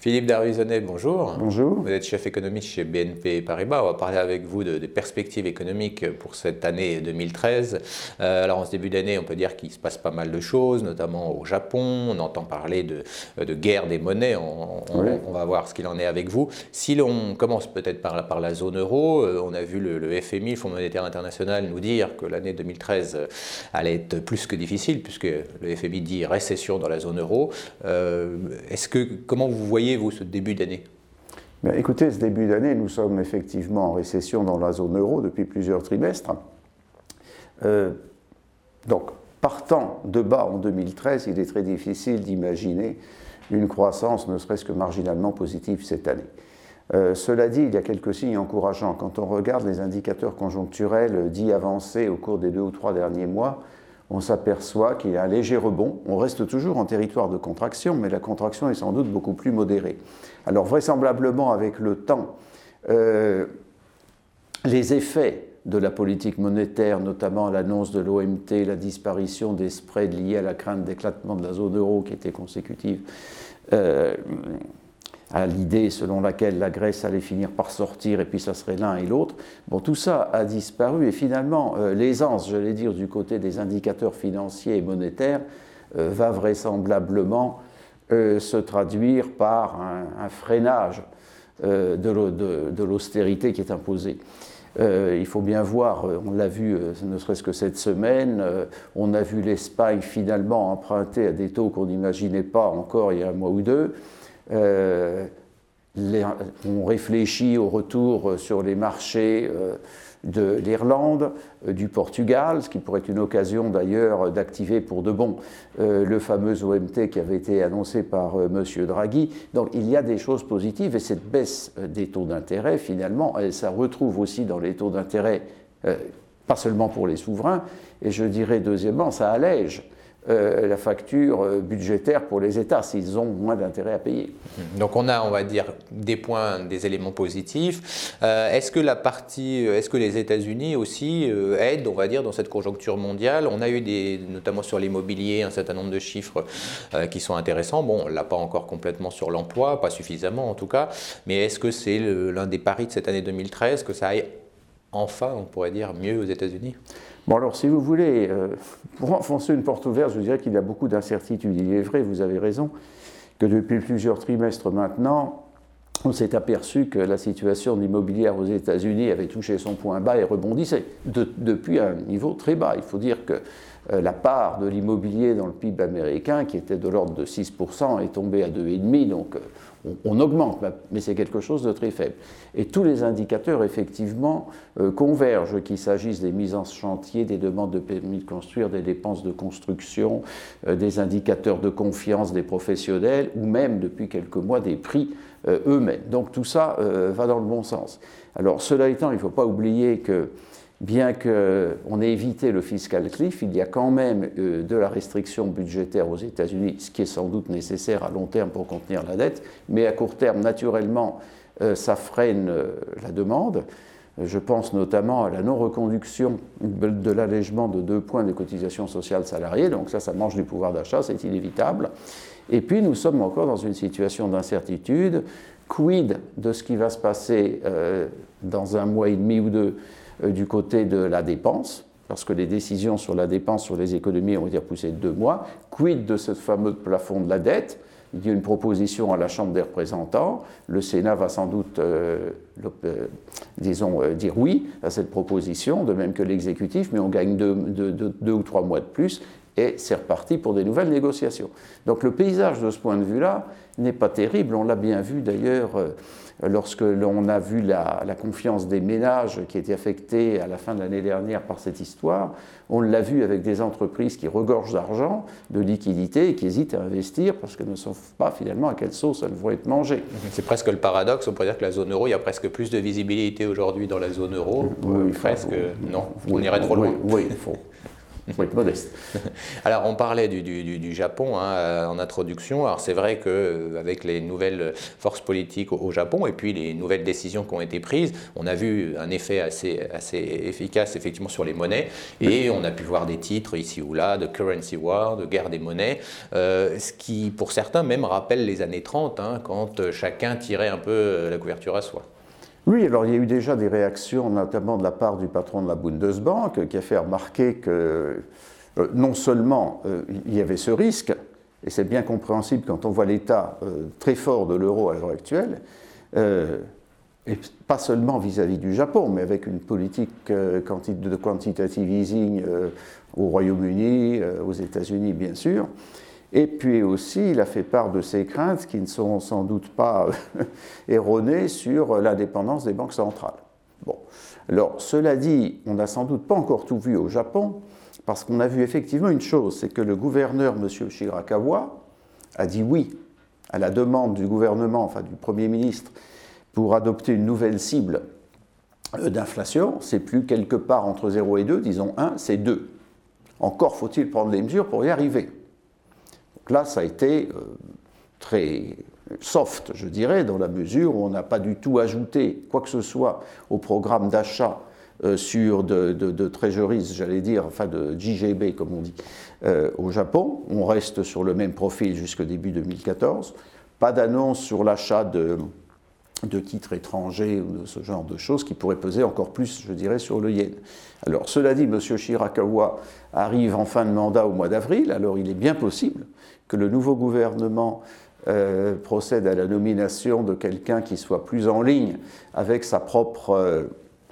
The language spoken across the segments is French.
Philippe Darhuizonnet, bonjour. Bonjour. Vous êtes chef économiste chez BNP Paribas. On va parler avec vous des perspectives économiques pour cette année 2013. Alors en ce début d'année, on peut dire qu'il se passe pas mal de choses, notamment au Japon. On entend parler de guerre des monnaies. On va voir ce qu'il en est avec vous. Si l'on commence peut-être par la zone euro, on a vu le FMI, le Fonds monétaire international, nous dire que l'année 2013 allait être plus que difficile, puisque le FMI dit récession dans la zone euro. Comment vous voyez ce début d'année? Écoutez, ce début d'année, nous sommes effectivement en récession dans la zone euro depuis plusieurs trimestres. Donc, partant de bas en 2013, il est très difficile d'imaginer une croissance ne serait-ce que marginalement positive cette année. Cela dit, il y a quelques signes encourageants. Quand on regarde les indicateurs conjoncturels dits avancés au cours des 2 ou 3 derniers mois, on s'aperçoit qu'il y a un léger rebond. On reste toujours en territoire de contraction, mais la contraction est sans doute beaucoup plus modérée. Alors vraisemblablement, avec le temps, les effets de la politique monétaire, notamment l'annonce de l'OMT, la disparition des spreads liés à la crainte d'éclatement de la zone euro qui était consécutive à l'idée selon laquelle la Grèce allait finir par sortir et puis ça serait l'un et l'autre. Bon, tout ça a disparu et finalement l'aisance, j'allais dire, du côté des indicateurs financiers et monétaires va vraisemblablement se traduire par un freinage de l'austérité qui est imposée. Il faut bien voir, on l'a vu ne serait-ce que cette semaine, on a vu l'Espagne finalement emprunter à des taux qu'on n'imaginait pas encore il y a un mois ou deux. On réfléchit au retour sur les marchés de l'Irlande, du Portugal, ce qui pourrait être une occasion d'ailleurs d'activer pour de bon le fameux OMT qui avait été annoncé par M. Draghi. Donc il y a des choses positives et cette baisse des taux d'intérêt, finalement, ça retrouve aussi dans les taux d'intérêt, pas seulement pour les souverains, et je dirais deuxièmement, ça allège la facture budgétaire pour les États s'ils ont moins d'intérêt à payer. Donc on a, on va dire, des éléments positifs. Est-ce que les États-Unis aussi aident, on va dire, dans cette conjoncture mondiale? On a eu notamment sur l'immobilier, un certain nombre de chiffres qui sont intéressants. Bon, on ne l'a pas encore complètement sur l'emploi, pas suffisamment en tout cas, mais est-ce que c'est l'un des paris de cette année 2013 que ça aille enfin, on pourrait dire, mieux aux États-Unis? Bon, alors, si vous voulez, pour enfoncer une porte ouverte, je dirais qu'il y a beaucoup d'incertitudes. Il est vrai, vous avez raison, que depuis plusieurs trimestres maintenant, on s'est aperçu que la situation immobilière aux États-Unis avait touché son point bas et rebondissait depuis un niveau très bas. Il faut dire que la part de l'immobilier dans le PIB américain, qui était de l'ordre de 6%, est tombée à 2,5%, donc on augmente, mais c'est quelque chose de très faible. Et tous les indicateurs, effectivement, convergent, qu'il s'agisse des mises en chantier, des demandes de permis de construire, des dépenses de construction, des indicateurs de confiance des professionnels, ou même, depuis quelques mois, des prix eux-mêmes. Donc tout ça va dans le bon sens. Alors, cela étant, il ne faut pas oublier que bien qu'on ait évité le fiscal cliff, il y a quand même de la restriction budgétaire aux États-Unis, ce qui est sans doute nécessaire à long terme pour contenir la dette, mais à court terme, naturellement, ça freine la demande. Je pense notamment à la non-reconduction de l'allègement de 2 points des cotisations sociales salariées, donc ça mange du pouvoir d'achat, c'est inévitable. Et puis nous sommes encore dans une situation d'incertitude. Quid de ce qui va se passer dans un mois et demi ou deux du côté de la dépense, parce que les décisions sur la dépense, sur les économies ont été repoussées de 2 mois. Quid de ce fameux plafond de la dette? Il y a une proposition à la Chambre des représentants. Le Sénat va sans doute, dire oui à cette proposition, de même que l'exécutif, mais on gagne 2 ou 3 mois de plus. Et c'est reparti pour des nouvelles négociations. Donc le paysage de ce point de vue-là n'est pas terrible. On l'a bien vu d'ailleurs lorsque l'on a vu la confiance des ménages qui était affectée à la fin de l'année dernière par cette histoire. On l'a vu avec des entreprises qui regorgent d'argent, de liquidités et qui hésitent à investir parce qu'elles ne savent pas finalement à quelle sauce elles vont être mangées. C'est presque le paradoxe. On pourrait dire que la zone euro, il y a presque plus de visibilité aujourd'hui dans la zone euro. Oui, non, on irait trop loin. Oui, il faut. faut être modeste. Alors, on parlait du Japon hein, en introduction. Alors, c'est vrai qu'avec les nouvelles forces politiques au Japon et puis les nouvelles décisions qui ont été prises, on a vu un effet assez efficace effectivement sur les monnaies et on a pu voir des titres ici ou là de currency war, de guerre des monnaies, ce qui pour certains même rappelle les années 30 hein, quand chacun tirait un peu la couverture à soi. Oui, alors il y a eu déjà des réactions, notamment de la part du patron de la Bundesbank, qui a fait remarquer que non seulement il y avait ce risque, et c'est bien compréhensible quand on voit l'état très fort de l'euro à l'heure actuelle, et pas seulement vis-à-vis du Japon, mais avec une politique de quantitative easing au Royaume-Uni, aux États-Unis bien sûr. Et puis aussi, il a fait part de ses craintes, qui ne sont sans doute pas erronées, sur l'indépendance des banques centrales. Bon. Alors, cela dit, on n'a sans doute pas encore tout vu au Japon, parce qu'on a vu effectivement une chose, c'est que le gouverneur, M. Shirakawa, a dit oui à la demande du gouvernement, enfin du Premier ministre, pour adopter une nouvelle cible d'inflation. C'est plus quelque part entre 0 et 2, disons 1, c'est 2. Encore faut-il prendre les mesures pour y arriver. Donc là, ça a été très soft, je dirais, dans la mesure où on n'a pas du tout ajouté quoi que ce soit au programme d'achat sur de treasuries, j'allais dire, enfin de JGB, comme on dit, au Japon. On reste sur le même profil jusqu'au début 2014. Pas d'annonce sur l'achat de titres étrangers ou de ce genre de choses qui pourraient peser encore plus, je dirais, sur le yen. Alors, cela dit, M. Shirakawa arrive en fin de mandat au mois d'avril, alors il est bien possible que le nouveau gouvernement procède à la nomination de quelqu'un qui soit plus en ligne avec sa propre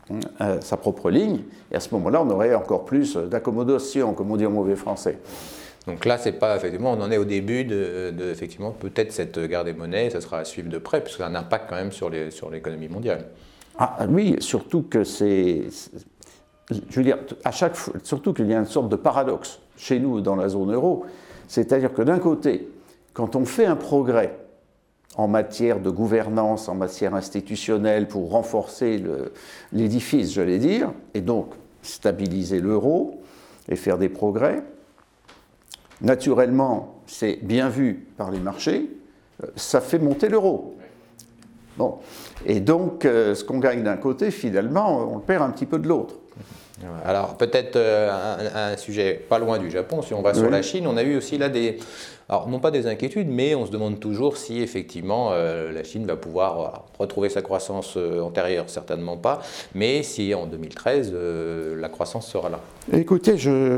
ligne, et à ce moment-là, on aurait encore plus d'accommodation, comme on dit en mauvais français. Donc là, c'est pas effectivement, on en est au début effectivement peut-être cette guerre des monnaies, ça sera à suivre de près, puisque ça a un impact quand même sur l'économie mondiale. Ah oui, surtout que je veux dire, surtout qu'il y a une sorte de paradoxe chez nous dans la zone euro, c'est-à-dire que d'un côté, quand on fait un progrès en matière de gouvernance, en matière institutionnelle pour renforcer l'édifice, j'allais dire, et donc stabiliser l'euro et faire des progrès, naturellement, c'est bien vu par les marchés, ça fait monter l'euro. Bon. Et donc, ce qu'on gagne d'un côté, finalement, on le perd un petit peu de l'autre. Alors, peut-être un sujet pas loin du Japon, si on va sur la Chine, on a eu aussi là alors non pas des inquiétudes, mais on se demande toujours si effectivement la Chine va pouvoir retrouver sa croissance antérieure, certainement pas, mais si en 2013, la croissance sera là. Écoutez,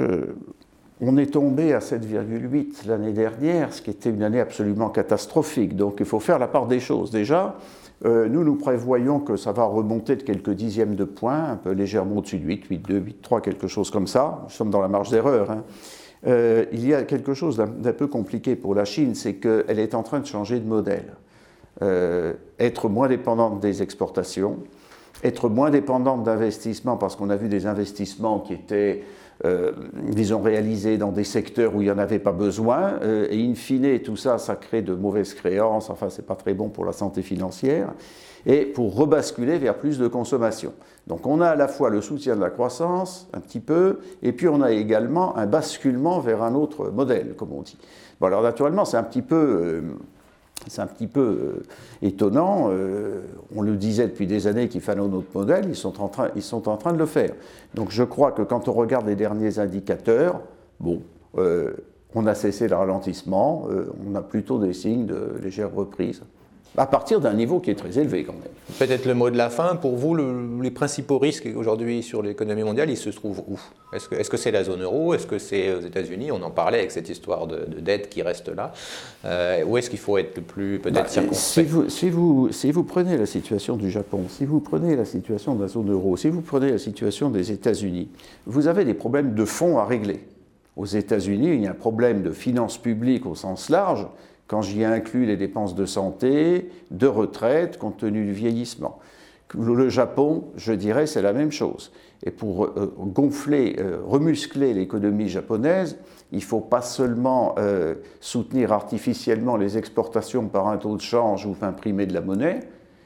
on est tombé à 7,8 l'année dernière, ce qui était une année absolument catastrophique. Donc il faut faire la part des choses. Déjà, nous prévoyons que ça va remonter de quelques dixièmes de points, un peu légèrement au-dessus de 8, 8,2, 8,3, quelque chose comme ça. Nous sommes dans la marge d'erreur. Hein. Il y a quelque chose d'un peu compliqué pour la Chine, c'est qu'elle est en train de changer de modèle. Être moins dépendante des exportations, être moins dépendante d'investissements, parce qu'on a vu des investissements qui étaient disons, réalisés dans des secteurs où il n'y en avait pas besoin, et in fine, tout ça, ça crée de mauvaises créances, enfin, c'est pas très bon pour la santé financière, et pour rebasculer vers plus de consommation. Donc, on a à la fois le soutien de la croissance, un petit peu, et puis on a également un basculement vers un autre modèle, comme on dit. Bon, alors, naturellement, c'est un petit peu étonnant. On le disait depuis des années qu'il fallait un autre modèle, ils sont en train de le faire. Donc je crois que quand on regarde les derniers indicateurs, bon, on a cessé le ralentissement, on a plutôt des signes de légère reprise, à partir d'un niveau qui est très élevé quand même. Peut-être le mot de la fin, pour vous, les principaux risques aujourd'hui sur l'économie mondiale, ils se trouvent où ? Est-ce que c'est la zone euro ? Est-ce que c'est aux États-Unis ? On en parlait avec cette histoire de dette qui reste là. Où est-ce qu'il faut être le plus peut-être circonspect ? Si vous prenez la situation du Japon, si vous prenez la situation de la zone euro, si vous prenez la situation des États-Unis, vous avez des problèmes de fond à régler. Aux États-Unis, il y a un problème de finances publiques au sens large, quand j'y inclus les dépenses de santé, de retraite, compte tenu du vieillissement. Le Japon, je dirais, c'est la même chose. Et pour remuscler l'économie japonaise, il ne faut pas seulement soutenir artificiellement les exportations par un taux de change ou imprimer de la monnaie,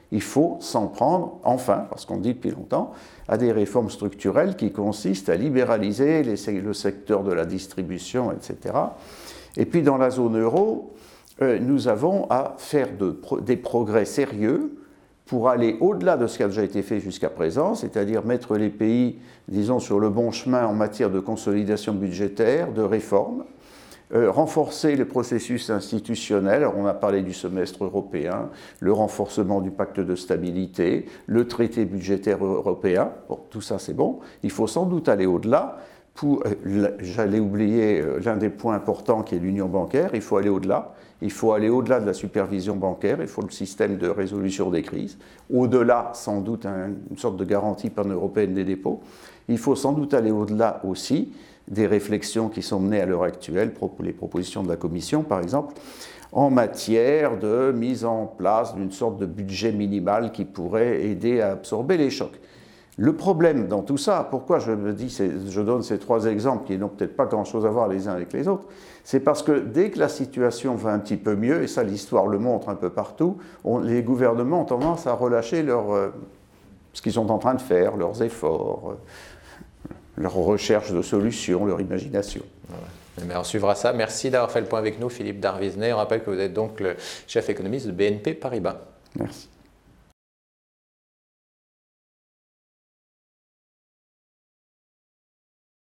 Il faut s'en prendre, enfin, parce qu'on dit depuis longtemps, à des réformes structurelles qui consistent à libéraliser le secteur de la distribution, etc. Et puis dans la zone euro, nous avons à faire des progrès sérieux pour aller au-delà de ce qui a déjà été fait jusqu'à présent, c'est-à-dire mettre les pays, disons, sur le bon chemin en matière de consolidation budgétaire, de réforme, renforcer les processus institutionnels. Alors, on a parlé du semestre européen, le renforcement du pacte de stabilité, le traité budgétaire européen. Bon, tout ça, c'est bon. Il faut sans doute aller au-delà. J'allais oublier l'un des points importants qui est l'union bancaire. Il faut aller au-delà. Il faut aller au-delà de la supervision bancaire. Il faut le système de résolution des crises. Au-delà, sans doute, une sorte de garantie pan-européenne des dépôts. Il faut sans doute aller au-delà aussi des réflexions qui sont menées à l'heure actuelle, les propositions de la Commission par exemple, en matière de mise en place d'une sorte de budget minimal qui pourrait aider à absorber les chocs. Le problème dans tout ça, pourquoi je donne ces trois exemples qui n'ont peut-être pas grand-chose à voir les uns avec les autres, c'est parce que dès que la situation va un petit peu mieux, et ça l'histoire le montre un peu partout, les gouvernements ont tendance à relâcher ce qu'ils sont en train de faire, leurs efforts, leur recherche de solutions, leur imagination. Mais on suivra ça. Merci d'avoir fait le point avec nous, Philippe Darviznet. On rappelle que vous êtes donc le chef économiste de BNP Paribas. Merci.